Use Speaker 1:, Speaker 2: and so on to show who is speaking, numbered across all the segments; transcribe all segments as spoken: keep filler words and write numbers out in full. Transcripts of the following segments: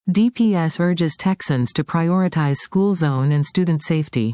Speaker 1: D P S urges Texans to prioritize school zone and student safety.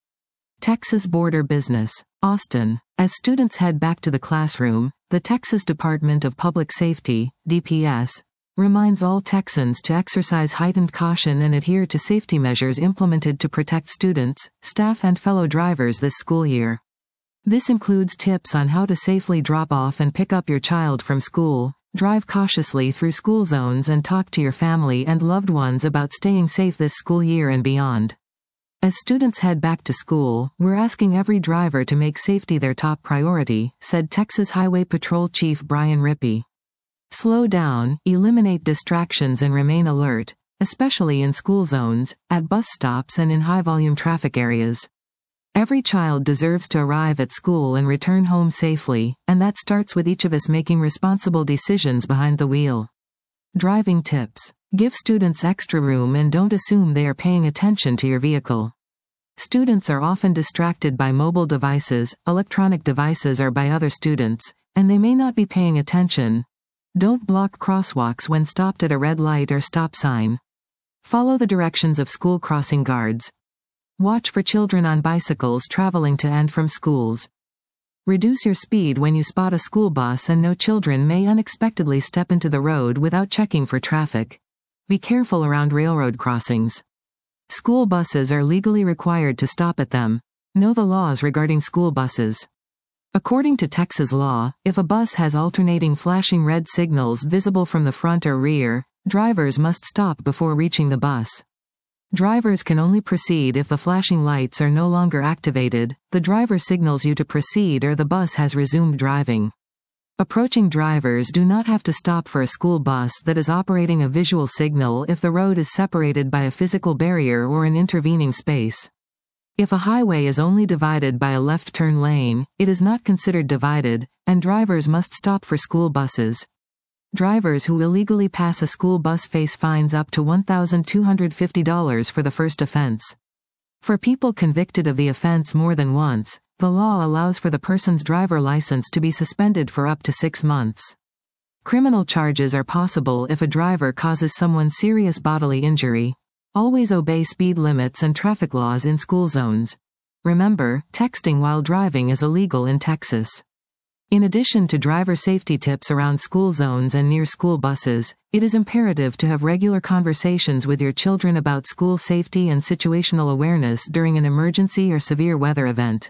Speaker 1: Texas Border Business. Austin. As students head back to the classroom, the Texas Department of Public Safety, D P S, reminds all Texans to exercise heightened caution and adhere to safety measures implemented to protect students, staff and fellow drivers this school year. This includes tips on how to safely drop off and pick up your child from school, drive cautiously through school zones and talk to your family and loved ones about staying safe this school year and beyond. As students head back to school, we're asking every driver to make safety their top priority, said Texas Highway Patrol Chief Brian Rippey. Slow down, eliminate distractions and remain alert, especially in school zones, at bus stops and in high-volume traffic areas. Every child deserves to arrive at school and return home safely, and that starts with each of us making responsible decisions behind the wheel. Driving tips. Give students extra room and don't assume they are paying attention to your vehicle. Students are often distracted by mobile devices, electronic devices or by other students, and they may not be paying attention. Don't block crosswalks when stopped at a red light or stop sign. Follow the directions of school crossing guards. Watch for children on bicycles traveling to and from schools. Reduce your speed when you spot a school bus and know children may unexpectedly step into the road without checking for traffic. Be careful around railroad crossings. School buses are legally required to stop at them. Know the laws regarding school buses. According to Texas law, if a bus has alternating flashing red signals visible from the front or rear, drivers must stop before reaching the bus. Drivers can only proceed if the flashing lights are no longer activated, the driver signals you to proceed or the bus has resumed driving. Approaching drivers do not have to stop for a school bus that is operating a visual signal if the road is separated by a physical barrier or an intervening space. If a highway is only divided by a left turn lane, it is not considered divided, and drivers must stop for school buses. Drivers who illegally pass a school bus face fines up to one thousand two hundred fifty dollars for the first offense. For people convicted of the offense more than once, the law allows for the person's driver license to be suspended for up to six months. Criminal charges are possible if a driver causes someone serious bodily injury. Always obey speed limits and traffic laws in school zones. Remember, texting while driving is illegal in Texas. In addition to driver safety tips around school zones and near school buses, it is imperative to have regular conversations with your children about school safety and situational awareness during an emergency or severe weather event.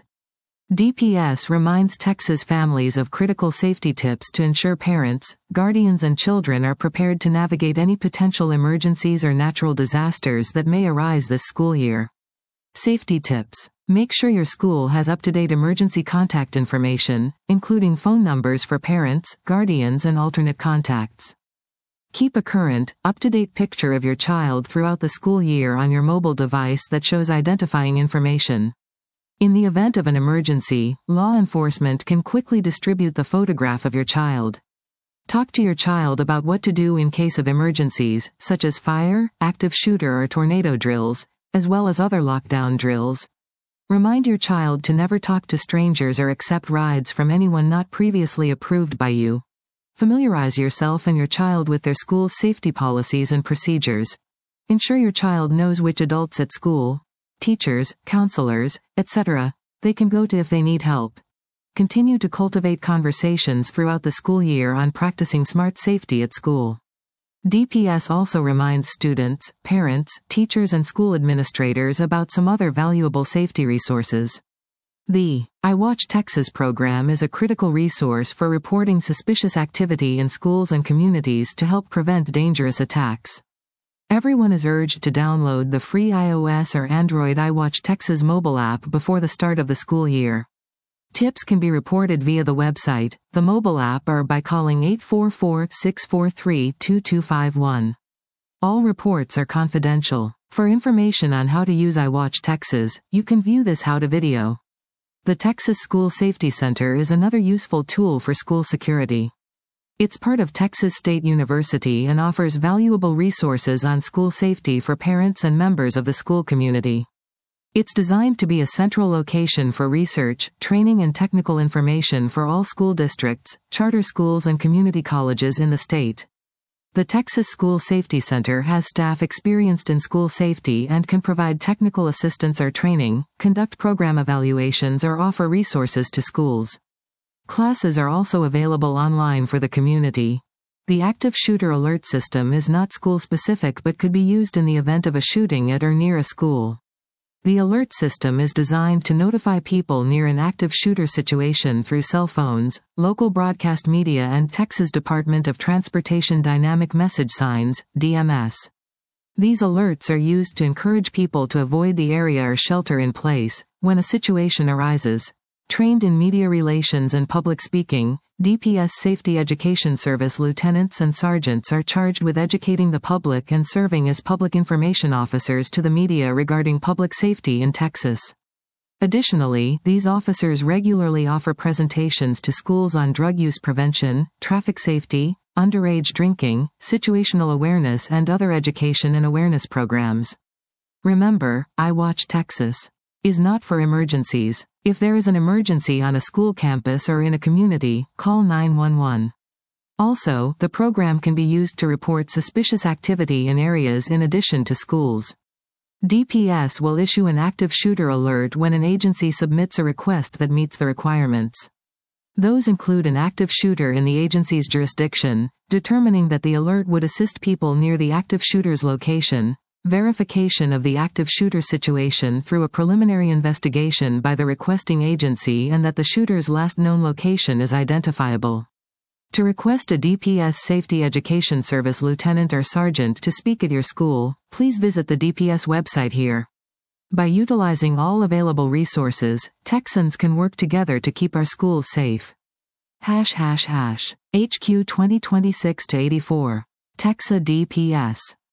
Speaker 1: D P S reminds Texas families of critical safety tips to ensure parents, guardians and children are prepared to navigate any potential emergencies or natural disasters that may arise this school year. Safety tips. Make sure your school has up-to-date emergency contact information, including phone numbers for parents, guardians and alternate contacts. Keep a current, up-to-date picture of your child throughout the school year on your mobile device that shows identifying information. In the event of an emergency, law enforcement can quickly distribute the photograph of your child. Talk to your child about what to do in case of emergencies, such as fire, active shooter or tornado drills, as well as other lockdown drills. Remind your child to never talk to strangers or accept rides from anyone not previously approved by you. Familiarize yourself and your child with their school's safety policies and procedures. Ensure your child knows which adults at school, teachers, counselors, et cetera, they can go to if they need help. Continue to cultivate conversations throughout the school year on practicing smart safety at school. D P S also reminds students, parents, teachers and school administrators about some other valuable safety resources. The I Watch Texas program is a critical resource for reporting suspicious activity in schools and communities to help prevent dangerous attacks. Everyone is urged to download the free iOS or Android I Watch Texas mobile app before the start of the school year. Tips can be reported via the website, the mobile app or by calling eight four four, six four three, two two five one. All reports are confidential. For information on how to use I Watch Texas, you can view this how-to video. The Texas School Safety Center is another useful tool for school security. It's part of Texas State University and offers valuable resources on school safety for parents and members of the school community. It's designed to be a central location for research, training and technical information for all school districts, charter schools and community colleges in the state. The Texas School Safety Center has staff experienced in school safety and can provide technical assistance or training, conduct program evaluations, or offer resources to schools. Classes are also available online for the community. The Active Shooter Alert System is not school-specific but could be used in the event of a shooting at or near a school. The alert system is designed to notify people near an active shooter situation through cell phones, local broadcast media, and Texas Department of Transportation Dynamic Message Signs, D M S. These alerts are used to encourage people to avoid the area or shelter in place when a situation arises. Trained in media relations and public speaking, D P S Safety Education Service lieutenants and sergeants are charged with educating the public and serving as public information officers to the media regarding public safety in Texas. Additionally, these officers regularly offer presentations to schools on drug use prevention, traffic safety, underage drinking, situational awareness, and other education and awareness programs. Remember, I Watch Texas is not for emergencies. If there is an emergency on a school campus or in a community, call nine one one. Also, the program can be used to report suspicious activity in areas in addition to schools. D P S will issue an active shooter alert when an agency submits a request that meets the requirements. Those include an active shooter in the agency's jurisdiction, determining that the alert would assist people near the active shooter's location, verification of the active shooter situation through a preliminary investigation by the requesting agency, and that the shooter's last known location is identifiable. To request a D P S Safety Education Service lieutenant or sergeant to speak at your school, please visit the D P S website here. By utilizing all available resources, Texans can work together to keep our schools safe. Hash hash hash. H Q twenty twenty-six to eighty-four. Texa D P S.